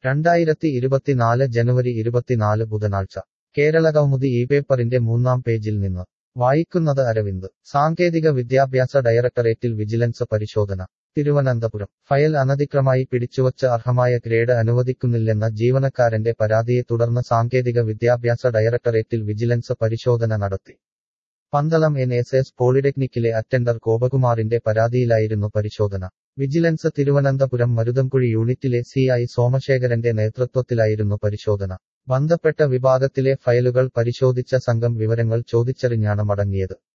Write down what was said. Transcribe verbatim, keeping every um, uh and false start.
രണ്ടായിരത്തി ഇരുപത്തിനാല് ജനുവരി ഇരുപത്തിനാല് ബുധനാഴ്ച കേരളകൗമുദി ഈ പേപ്പറിന്റെ മൂന്നാം പേജിൽ നിന്ന് വായിക്കുന്നത് അരവിന്ദ്. സാങ്കേതിക വിദ്യാഭ്യാസ ഡയറക്ടറേറ്റിൽ വിജിലൻസ് പരിശോധന. തിരുവനന്തപുരം. ഫയൽ അനധികൃതമായി പിടിച്ചുവച്ച് അർഹമായ ഗ്രേഡ് അനുവദിക്കുന്നില്ലെന്ന ജീവനക്കാരന്റെ പരാതിയെ തുടർന്ന് സാങ്കേതിക വിദ്യാഭ്യാസ ഡയറക്ടറേറ്റിൽ വിജിലൻസ് പരിശോധന നടത്തി. പന്തളം എൻ എസ് എസ് പോളിടെക്നിക്കിലെ അറ്റൻഡർ ഗോപകുമാറിന്റെ പരാതിയിലായിരുന്നു പരിശോധന. വിജിലൻസ് തിരുവനന്തപുരം മരുതൻകുഴി യൂണിറ്റിലെ സി ഐ സോമശേഖരന്റെ നേതൃത്വത്തിലായിരുന്നു പരിശോധന. ബന്ധപ്പെട്ട വിഭാഗത്തിലെ ഫയലുകൾ പരിശോധിച്ച സംഘം വിവരങ്ങൾ ചോദിച്ചറിഞ്ഞാണ് മടങ്ങിയത്.